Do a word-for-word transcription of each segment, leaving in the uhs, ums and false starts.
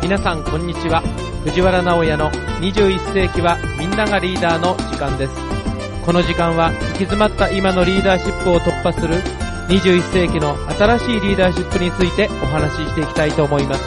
皆さんこんにちは。藤原直也のにじゅういっ世紀はみんながリーダーの時間です。この時間は行き詰まった今のリーダーシップを突破するにじゅういっ世紀の新しいリーダーシップについてお話ししていきたいと思います。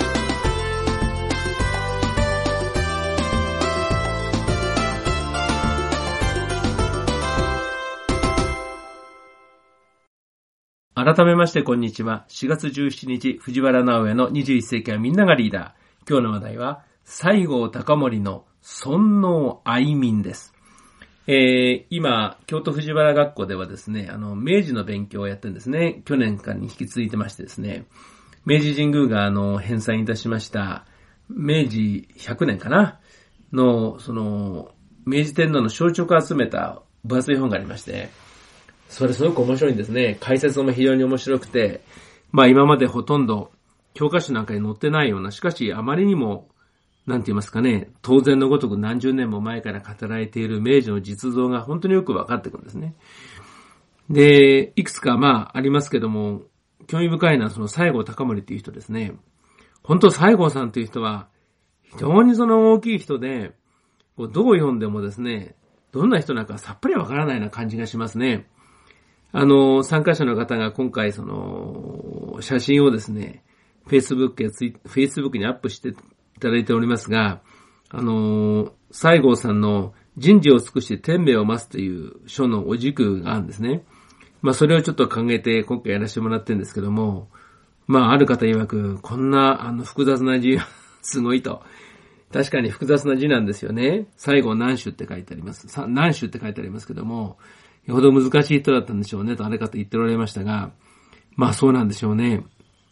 改めましてこんにちは。しがつじゅうしちにち、藤原直也のにじゅういっ世紀はみんながリーダー。今日の話題は、西郷隆盛の尊王愛民です。えー、今、京都藤原学校ではですね、あの、明治の勉強をやってるんですね。去年からに引き続いてましてですね、明治神宮があの、編纂いたしました、明治ひゃくねんかなの、その、明治天皇の消直を集めた分厚い本がありまして、それすごく面白いんですね。解説も非常に面白くて、まあ今までほとんど教科書なんかに載ってないような、しかしあまりにも、なんて言いますかね、当然のごとく何十年も前から語られている明治の実像が本当によくわかってくるんですね。で、いくつかまあありますけども、興味深いのはその西郷隆盛っていう人ですね。本当西郷さんという人は、非常にその大きい人で、どう読んでもですね、どんな人なんかさっぱりわからないような感じがしますね。あの、参加者の方が今回その、写真をですね、Facebook やツイ、Facebook にアップしていただいておりますが、あの、西郷さんの人事を尽くして天命を待つという書のお軸があるんですね。まあそれをちょっと考えて今回やらせてもらってるんですけども、まあある方曰く、こんなあの複雑な字すごいと。確かに複雑な字なんですよね。西郷南州って書いてあります。南州って書いてありますけども、よほど難しい人だったんでしょうねとあれかと言っておられましたが、まあそうなんでしょうね。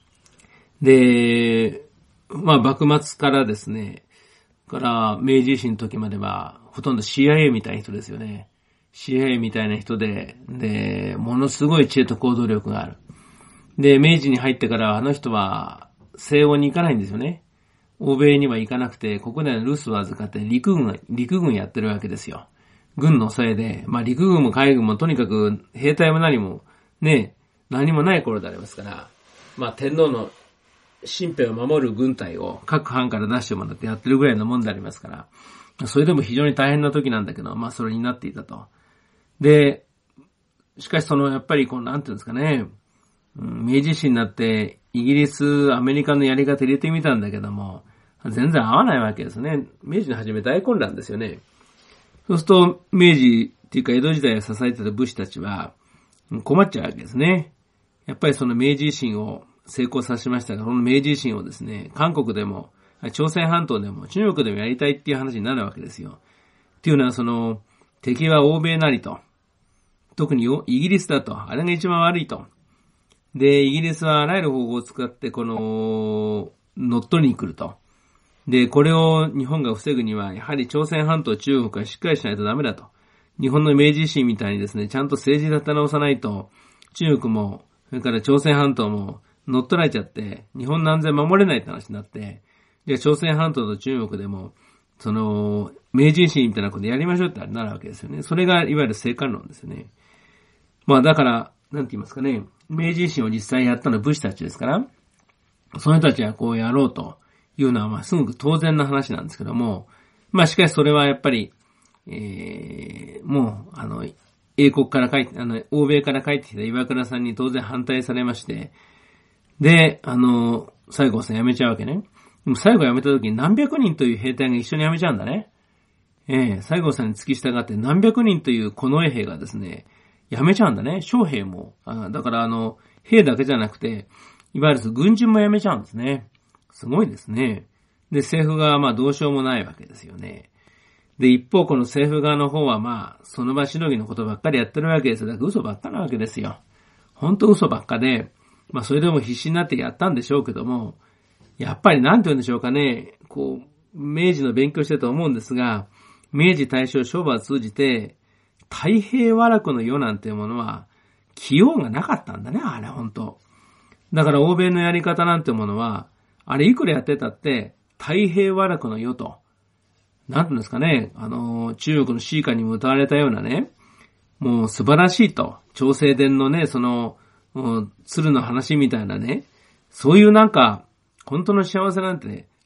で、まあ幕末からですね、から明治維新の時まではほとんど シーアイエー みたいな人ですよね。シーアイエー みたいな人で、で、ものすごい知恵と行動力がある。で、明治に入ってからあの人は西欧に行かないんですよね。欧米には行かなくて、国内の留守を預かって陸軍、陸軍やってるわけですよ。軍のせいで、まあ陸軍も海軍もとにかく兵隊も何もね、何もない頃でありますから、まあ天皇の身辺を守る軍隊を各藩から出してもらってやってるぐらいのもんでありますから、それでも非常に大変な時なんだけど、まあそれになっていたと。で、しかしそのやっぱりこうなんていうんですかね、明治維新になってイギリス、アメリカのやり方入れてみたんだけども、全然合わないわけですね。明治の初め大混乱ですよね。そうすると、明治っていうか江戸時代を支えてた武士たちは困っちゃうわけですね。やっぱりその明治維新を成功させましたが、この明治維新をですね、韓国でも、朝鮮半島でも、中国でもやりたいっていう話になるわけですよ。っていうのはその、敵は欧米なりと。特にイギリスだと。あれが一番悪いと。で、イギリスはあらゆる方法を使ってこの、乗っ取りに来ると。で、これを日本が防ぐには、やはり朝鮮半島、中国はしっかりしないとダメだと。日本の明治維新みたいにですね、ちゃんと政治立て直さないと、中国も、それから朝鮮半島も乗っ取られちゃって、日本の安全守れないって話になって、じゃあ朝鮮半島と中国でも、その、明治維新みたいなことやりましょうってなるわけですよね。それがいわゆる生還論ですよね。まあだから、なんて言いますかね、明治維新を実際やったのは武士たちですから、その人たちはこうやろうと。いうのはまあすごく当然な話なんですけども、まあしかしそれはやっぱり、えー、もうあの英国から帰って、あの欧米から帰ってきた岩倉さんに当然反対されまして、で、あの西郷さん辞めちゃうわけね。でも西郷辞めた時に何百人という兵隊が一緒に辞めちゃうんだね。えー、西郷さんに付き従って何百人という近衛兵がですね、辞めちゃうんだね。将兵も、あだからあの兵だけじゃなくて、いわゆる軍人も辞めちゃうんですね。すごいですね。で、政府側はまあどうしようもないわけですよね。で、一方この政府側の方はまあ、その場しのぎのことばっかりやってるわけですよ。だから嘘ばっかなわけですよ。ほんと嘘ばっかで、まあそれでも必死になってやったんでしょうけども、やっぱりなんて言うんでしょうかね、こう、明治の勉強してると思うんですが、明治大正昭和を通じて、太平和楽の世なんていうものは、起用がなかったんだね、あれほんと。だから欧米のやり方なんてものは、あれいくらやってたって、太平和楽の世と、なんていうんですかね、あの、中国の詩歌にも歌われたようなね、もう素晴らしいと、長生殿のね、その、鶴の話みたいなね、そういうなんか、本当の幸せなんてね、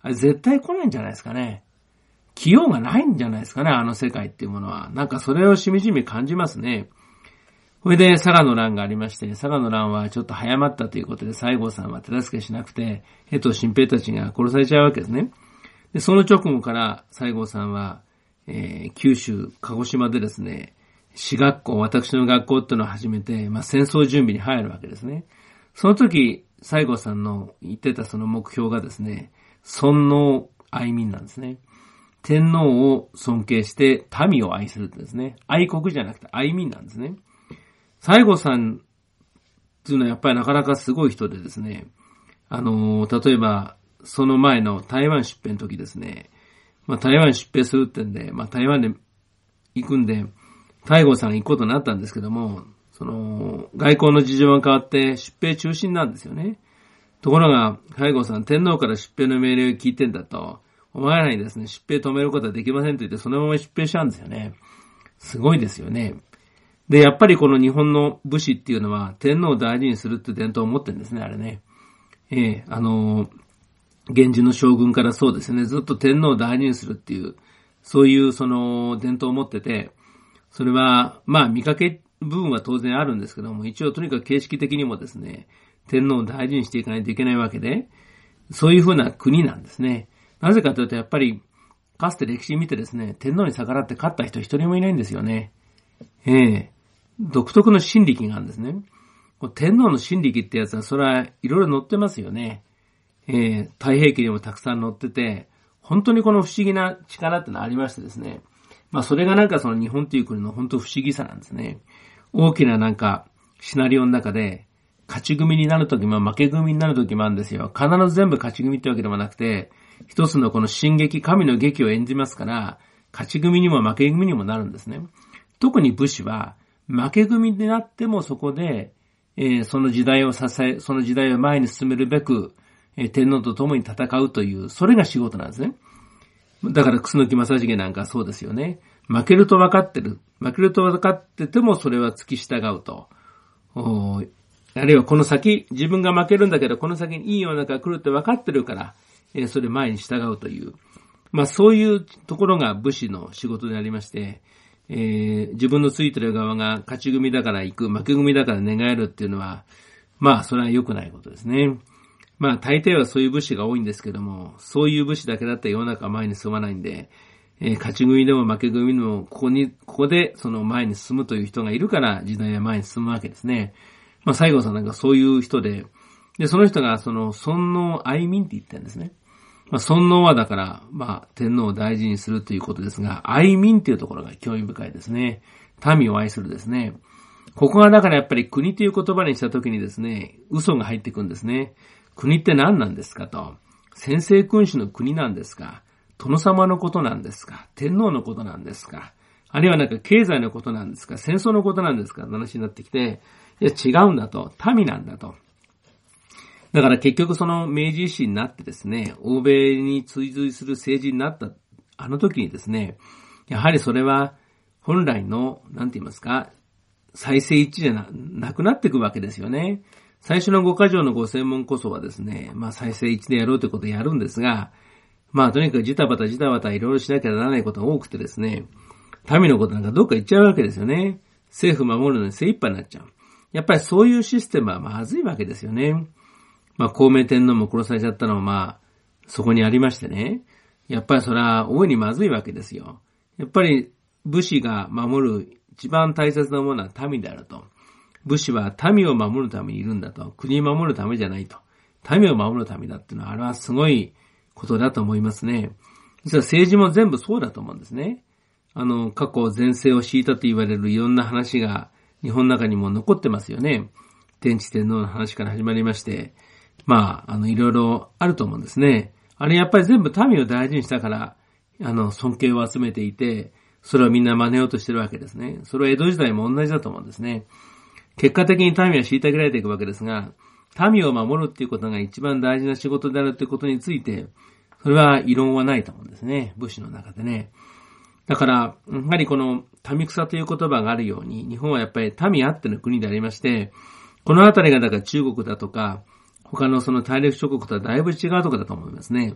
あれ絶対来ないんじゃないですかね。来ようがないんじゃないですかね、あの世界っていうものは。なんかそれをしみじみ感じますね。それで佐賀の乱がありまして、佐賀の乱はちょっと早まったということで、西郷さんは手助けしなくて、江藤新平たちが殺されちゃうわけですね。で、その直後から西郷さんは、えー、九州、鹿児島でですね、私学校、私の学校っていうのを始めて、まあ戦争準備に入るわけですね。その時、西郷さんの言ってたその目標がですね、尊王愛民なんですね。天皇を尊敬して民を愛するってですね。愛国じゃなくて愛民なんですね。西郷さんっていうのはやっぱりなかなかすごい人でですね、あの、例えば、その前の台湾出兵の時ですね、まあ台湾出兵するってんで、まあ台湾で行くんで、西郷さんが行くことになったんですけども、その、外交の事情が変わって出兵中止なんですよね。ところが、西郷さん、天皇から出兵の命令を聞いてんだと、お前らにですね、出兵止めることはできませんと言って、そのまま出兵しちゃうんですよね。すごいですよね。で、やっぱりこの日本の武士っていうのは、天皇を大事にするって伝統を持ってるんですね、あれね。ええー、あの、源氏の将軍からそうですね、ずっと天皇を大事にするっていう、そういうその伝統を持ってて、それは、まあ見かけ部分は当然あるんですけども、一応とにかく形式的にもですね、天皇を大事にしていかないといけないわけで、そういうふうな国なんですね。なぜかというと、やっぱり、かつて歴史見てですね、天皇に逆らって勝った人一人もいないんですよね。ええ独特の心力があるんですね。天皇の心力ってやつは、それはいろいろ載ってますよね。ええ太平記にもたくさん載ってて、本当にこの不思議な力ってのがありましてですね。まあそれがなんかその日本という国の本当不思議さなんですね。大きななんかシナリオの中で、勝ち組になるときも負け組になるときもあるんですよ。必ず全部勝ち組ってわけでもなくて、一つのこの新劇、神の劇を演じますから、勝ち組にも負け組にもなるんですね。特に武士は、負け組になってもそこで、えー、その時代を支え、その時代を前に進めるべく、えー、天皇と共に戦うという、それが仕事なんですね。だから、楠木正成なんかそうですよね。負けると分かってる。負けると分かっててもそれは付き従うと。あるいはこの先、自分が負けるんだけど、この先にいい世の中が来るって分かってるから、えー、それ前に従うという。まあそういうところが武士の仕事でありまして、えー、自分のついてる側が勝ち組だから行く、負け組だから寝返るっていうのは、まあそれは良くないことですね。まあ大抵はそういう武士が多いんですけども、そういう武士だけだったら世の中は前に進まないんで、えー、勝ち組でも負け組でも、ここに、ここでその前に進むという人がいるから時代は前に進むわけですね。まあ西郷さんなんかそういう人で、で、その人がその尊王愛民って言ってるんですね。まあ、尊王はだから、まあ、天皇を大事にするということですが、愛民というところが興味深いですね。民を愛するですね。ここがだからやっぱり国という言葉にしたときにですね、嘘が入ってくるんですね。国って何なんですかと。専制君主の国なんですか。殿様のことなんですか。天皇のことなんですか。あるいはなんか経済のことなんですか。戦争のことなんですか。話になってきて、いや違うんだと。民なんだと。だから結局その明治維新になってですね、欧米に追随する政治になったあの時にですね、やはりそれは本来の、なんて言いますか、再生一致じゃ な, なくなっていくわけですよね。最初の五箇条のご専門こそはですね、まあ再生一致でやろうということをやるんですが、まあとにかくジタバタジタバタいろいろしなきゃならないことが多くてですね、民のことなんかどっか行っちゃうわけですよね。政府守るのに精一杯になっちゃう。やっぱりそういうシステムはまずいわけですよね。まあ、孔明天皇も殺されちゃったのはまあ、そこにありましてね。やっぱりそれは大いにまずいわけですよ。やっぱり武士が守る一番大切なものは民であると。武士は民を守るためにいるんだと。国を守るためじゃないと。民を守るためだっていうのは、あれはすごいことだと思いますね。実は政治も全部そうだと思うんですね。あの、過去前世を敷いたと言われるいろんな話が日本の中にも残ってますよね。天智天皇の話から始まりまして、まあ、あの、いろいろあると思うんですね。あれやっぱり全部民を大事にしたから、あの、尊敬を集めていて、それをみんな真似ようとしてるわけですね。それは江戸時代も同じだと思うんですね。結果的に民は虐げられていくわけですが、民を守るっていうことが一番大事な仕事であるっていうことについて、それは異論はないと思うんですね。武士の中でね。だから、やはりこの民草という言葉があるように、日本はやっぱり民あっての国でありまして、このあたりがだから中国だとか、他のその大陸諸国とはだいぶ違うところだと思いますね。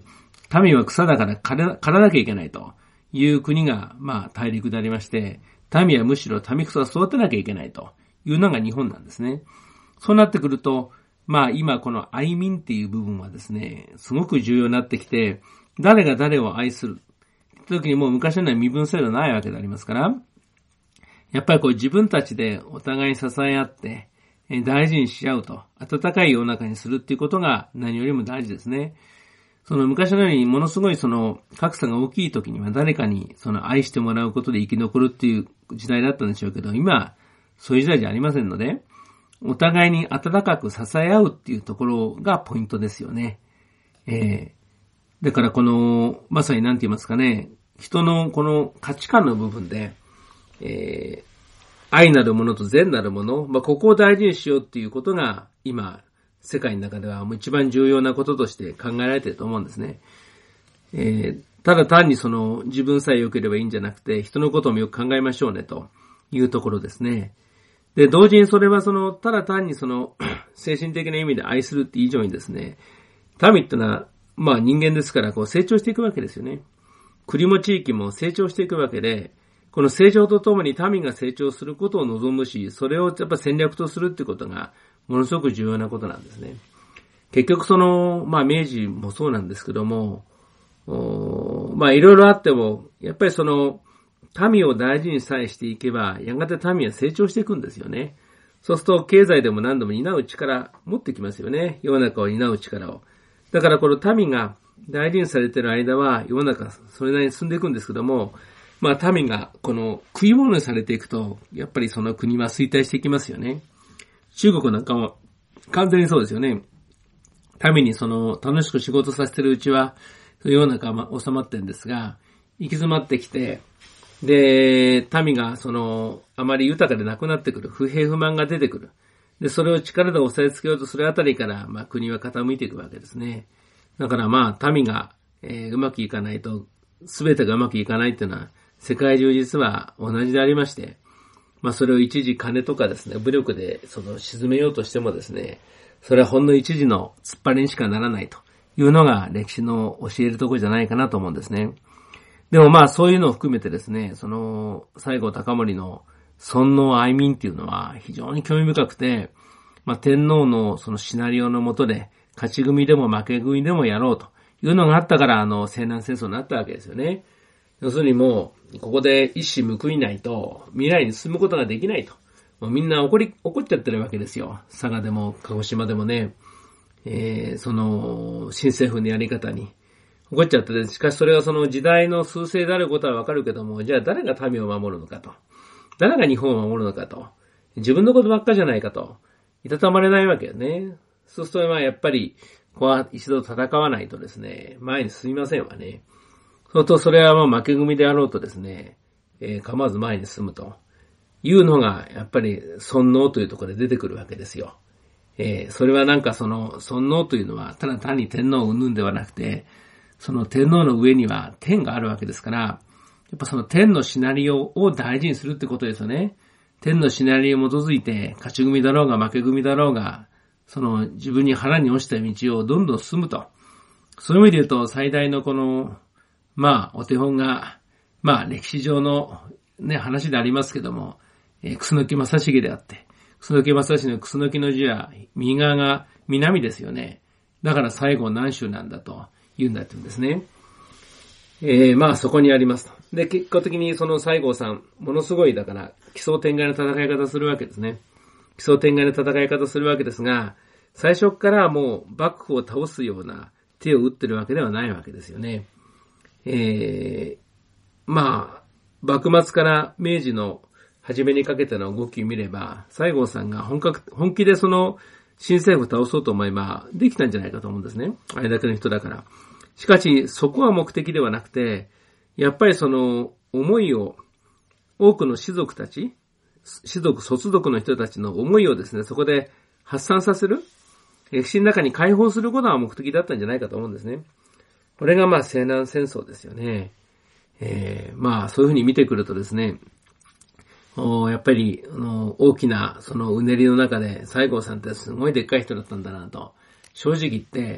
民は草だから刈ら、刈らなきゃいけないという国が、まあ大陸でありまして、民はむしろ民草を育てなきゃいけないというのが日本なんですね。そうなってくると、まあ今この愛民っていう部分はですね、すごく重要になってきて、誰が誰を愛するって時にもう昔のような身分制度ないわけでありますから、やっぱりこう自分たちでお互いに支え合って、大事にし合うと、温かい世の中にするっていうことが何よりも大事ですね。その昔のようにものすごいその格差が大きい時には誰かにその愛してもらうことで生き残るっていう時代だったんでしょうけど、今そういう時代じゃありませんので、お互いに温かく支え合うっていうところがポイントですよね。えー、だからこの、まさに何て言いますかね、人のこの価値観の部分で、えー、愛なるものと善なるもの、まあ、ここを大事にしようっていうことが今、世界の中ではもう一番重要なこととして考えられていると思うんですね。えー、ただ単にその自分さえ良ければいいんじゃなくて、人のこともよく考えましょうねというところですね。で、同時にそれはその、ただ単にその、精神的な意味で愛するって以上にですね、民ってのは、まあ人間ですからこう成長していくわけですよね。国も地域も成長していくわけで、この成長とともに民が成長することを望むし、それをやっぱ戦略とするってことが、ものすごく重要なことなんですね。結局その、まあ明治もそうなんですけども、まあいろいろあっても、やっぱりその、民を大事にさえしていけば、やがて民は成長していくんですよね。そうすると経済でも何でも担う力持ってきますよね。世の中を担う力を。だからこの民が大事にされている間は世の中それなりに進んでいくんですけども、まあ民がこの食い物にされていくと、やっぱりその国は衰退していきますよね。中国なんかも完全にそうですよね。民にその楽しく仕事させてるうちは世の中は収まってるんですが、行き詰まってきて、で、民がそのあまり豊かでなくなってくる、不平不満が出てくる。で、それを力で押さえつけようとするあたりから、まあ国は傾いていくわけですね。だからまあ民が、えー、うまくいかないと、すべてがうまくいかないっていうのは、世界中実は同じでありまして、まあそれを一時金とかですね、武力でその沈めようとしてもですね、それはほんの一時の突っ張りにしかならないというのが歴史の教えるところじゃないかなと思うんですね。でもまあそういうのを含めてですね、その西郷隆盛の尊王愛民っていうのは非常に興味深くて、まあ天皇のそのシナリオの下で勝ち組でも負け組でもやろうというのがあったからあの西南戦争になったわけですよね。要するにもうここで一矢報いないと未来に進むことができないと。もうみんな怒り、怒っちゃってるわけですよ。佐賀でも鹿児島でもね、えー、その新政府のやり方に。怒っちゃってて、しかしそれはその時代の趨勢であることはわかるけども、じゃあ誰が民を守るのかと。誰が日本を守るのかと。自分のことばっかじゃないかと。いたたまれないわけよね。そうするとまあやっぱり、ここは一度戦わないとですね、前に進みませんわね。そうするとそれはまあ負け組であろうとですね、えー、構わず前に進むというのが、やっぱり尊王というところで出てくるわけですよ。えー、それはなんかその尊王というのは、ただ単に天皇を生ぬんではなくて、その天皇の上には天があるわけですから、やっぱその天のシナリオを大事にするってことですよね。天のシナリオに基づいて、勝ち組だろうが負け組だろうが、その自分に腹に落ちた道をどんどん進むと。そういう意味で言うと、最大のこの、まあ、お手本が、まあ、歴史上のね、話でありますけども、えー、楠木正成であって、楠木正成の楠木の字は、右側が南ですよね。だから最後南州なんだと。言うんだって言うんですね。えー、まあそこにありますと。で、結果的にその西郷さん、ものすごいだから、奇想天外な戦い方するわけですね。奇想天外な戦い方するわけですが、最初からもう幕府を倒すような手を打ってるわけではないわけですよね。えー、まあ、幕末から明治の初めにかけての動きを見れば、西郷さんが本格、本気でその新政府を倒そうと思えばできたんじゃないかと思うんですね。あれだけの人だから。しかし、そこは目的ではなくて、やっぱりその思いを、多くの士族たち、士族、卒族の人たちの思いをですね、そこで発散させる、歴史の中に解放することが目的だったんじゃないかと思うんですね。これがまあ西南戦争ですよね。えー、まあそういうふうに見てくるとですね、やっぱりあの大きなそのうねりの中で西郷さんってすごいでっかい人だったんだなと、正直言って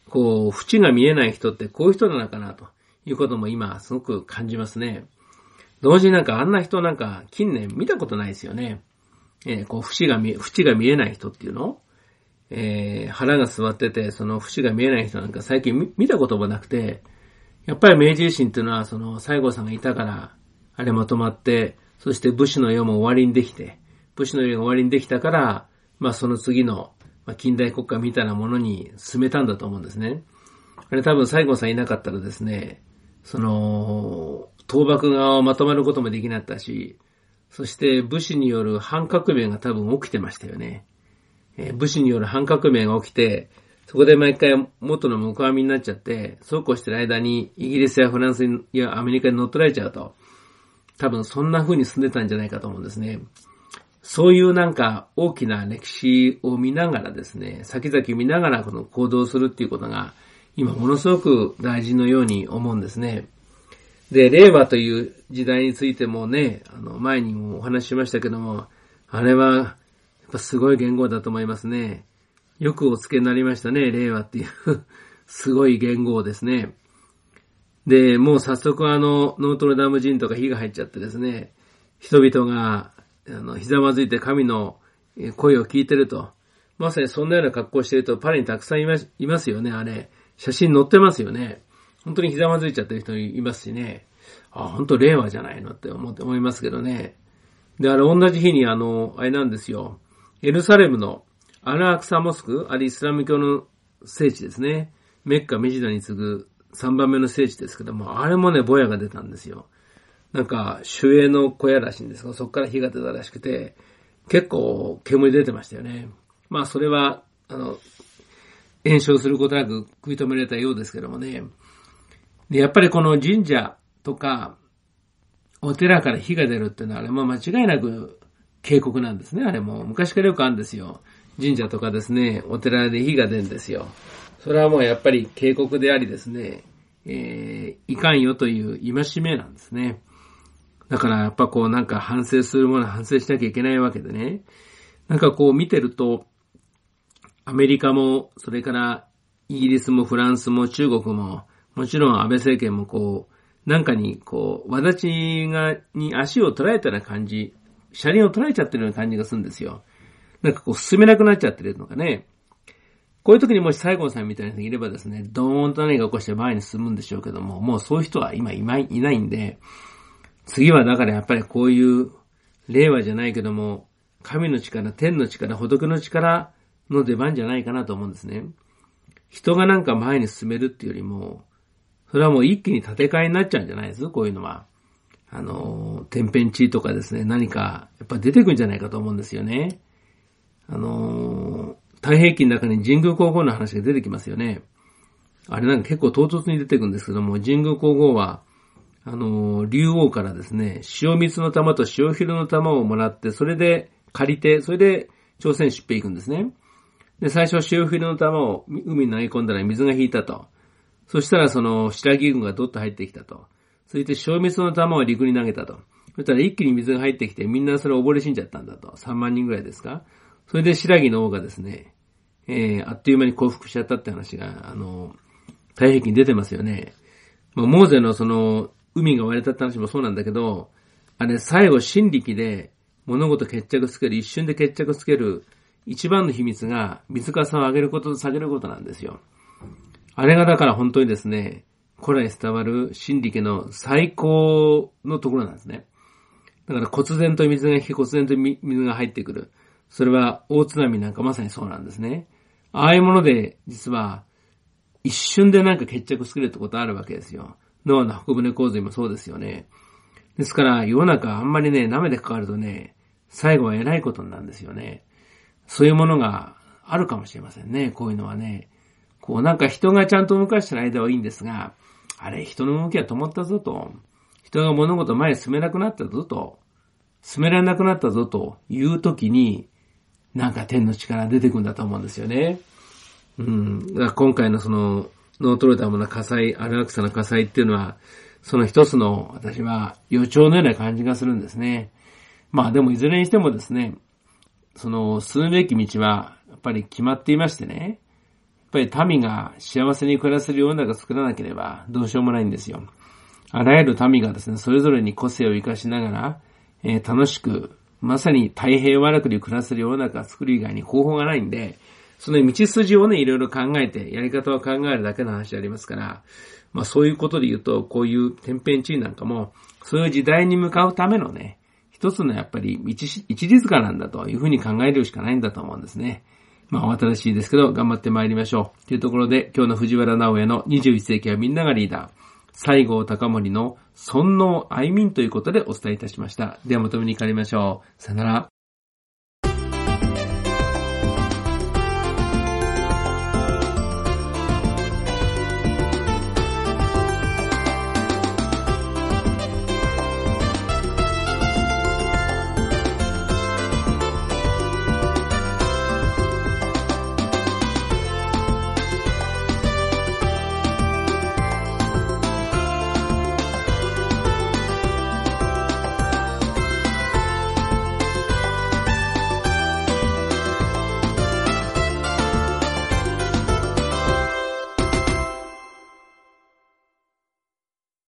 こう、縁が見えない人ってこういう人なのかなということも今すごく感じますね。同時になんかあんな人なんか近年見たことないですよね。えー、こう、縁が見え、縁が見えない人っていうのえー、腹が座ってて、その縁が見えない人なんか最近見たこともなくて、やっぱり明治維新っていうのはその西郷さんがいたから、あれまとまって、そして武士の世も終わりにできて、武士の世が終わりにできたから、まあその次の、まあ、近代国家みたいなものに進めたんだと思うんですね。あれ多分西郷さんいなかったらですね、その、倒幕側をまとまることもできなかったし、そして武士による反革命が多分起きてましたよね。えー、武士による反革命が起きて、そこで毎回元の向こう網になっちゃって、そうこうしてる間にイギリスやフランスやアメリカに乗っ取られちゃうと、多分そんな風に進んでたんじゃないかと思うんですね。そういうなんか大きな歴史を見ながらですね、先々見ながらこの行動するっていうことが今ものすごく大事のように思うんですね。で、令和という時代についてもね、あの前にもお話ししましたけども、あれはやっぱすごい言語だと思いますね。よくお付けになりましたね、令和っていうすごい言語ですね。で、もう早速あのノートルダム寺院とか火が入っちゃってですね、人々があのひざまずいて神の声を聞いてると、まさにそんなような格好をしているとパリにたくさんいます、いますよね、あれ。写真載ってますよね。本当にひざまずいちゃってる人いますしね。あ、本当令和じゃないのって思って思いますけどね。で、あれ同じ日にあの、あれなんですよ。エルサレムのアルアクサモスク、あれイスラム教の聖地ですね。メッカ、メジダに次ぐさんばんめの聖地ですけども、あれもね、ぼやが出たんですよ。なんか、守衛の小屋らしいんですが、そこから火が出たらしくて、結構煙出てましたよね。まあ、それは、あの、炎症することなく食い止められたようですけどもね。で、やっぱりこの神社とか、お寺から火が出るっていうのは、あれも間違いなく警告なんですね。あれも昔からよくあるんですよ。神社とかですね、お寺で火が出るんですよ。それはもうやっぱり警告でありですね、えー、いかんよという戒めなんですね。だからやっぱこうなんか反省するものは反省しなきゃいけないわけでね。なんかこう見てると、アメリカも、それからイギリスもフランスも中国も、もちろん安倍政権もこう、なんかにこう、わだちが、に足を取られたような感じ、車輪を取られちゃってるような感じがするんですよ。なんかこう進めなくなっちゃってるのかね。こういう時にもし西郷さんみたいな人がいればですね、ドーンと何か起こして前に進むんでしょうけども、もうそういう人は今いないんで、次はだからやっぱりこういう令和じゃないけども、神の力、天の力、仏の力の出番じゃないかなと思うんですね。人がなんか前に進めるっていうよりも、それはもう一気に建て替えになっちゃうんじゃないですか、こういうのは。あの、天変地異とかですね、何かやっぱ出てくるんじゃないかと思うんですよね。あの、太平記の中に神宮皇后の話が出てきますよね。あれなんか結構唐突に出てくるんですけども、神宮皇后は、あの、竜王からですね、塩蜜の玉と塩ひるの玉をもらって、それで借りて、それで朝鮮出兵行くんですね。で、最初塩ひるの玉を海に投げ込んだら水が引いたと。そしたらその白木軍がどっと入ってきたと。そして塩蜜の玉を陸に投げたと。そしたら一気に水が入ってきて、みんなそれ溺れ死んじゃったんだと。さんまんにんぐらいですか。それで白木の王がですね、えー、あっという間に降伏しちゃったって話が、あの、太平記に出てますよね。まあ、モーゼのその、海が割れたって話もそうなんだけど、あれ最後真力で物事決着つける、一瞬で決着つける一番の秘密が水かさを上げることと下げることなんですよ。あれがだから本当にですね、古来伝わる真力の最高のところなんですね。だから忽然と水が引き、忽然と水が入ってくる。それは大津波なんかまさにそうなんですね。ああいうもので実は一瞬でなんか決着つけるってことあるわけですよ。ノアの箱舟洪水もそうですよね。ですから世の中あんまりね、舐めてかかるとね、最後は偉いことになるんですよね。そういうものがあるかもしれませんね、こういうのはね。こうなんか人がちゃんと動かしてる間はいいんですが、あれ人の動きは止まったぞと、人が物事前に進めなくなったぞと、進められなくなったぞという時に、なんか天の力出てくるんだと思うんですよね。うん。だから今回のその、ノートルダムの火災、アルアクサの火災っていうのは、その一つの私は予兆のような感じがするんですね。まあでもいずれにしてもですね、その進むべき道はやっぱり決まっていましてね、 ぱり民が幸せに暮らせる世の中を作らなければどうしようもないんですよ。あらゆる民がですね、それぞれに個性を生かしながら、えー、楽しく、まさに太平和楽に暮らせる世の中を作る以外に方法がないんで、その道筋をね、いろいろ考えて、やり方を考えるだけの話でありますから、まあそういうことで言うと、こういう天変地異なんかも、そういう時代に向かうためのね、一つのやっぱり一律化なんだというふうに考えるしかないんだと思うんですね。まあお新しいですけど、頑張って参りましょう。というところで、今日の藤原直哉のにじゅういっ世紀はみんながリーダー、西郷隆盛の尊王愛民ということでお伝えいたしました。ではまとめに帰りましょう。さよなら。